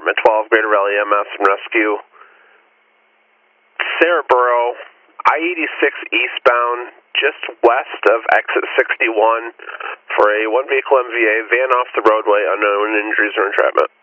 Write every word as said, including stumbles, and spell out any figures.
Department twelve, Greater Raleigh M S and Rescue. Cerebro, I eighty-six eastbound, just west of exit sixty-one for a one vehicle M V A, van off the roadway, unknown injuries or entrapment.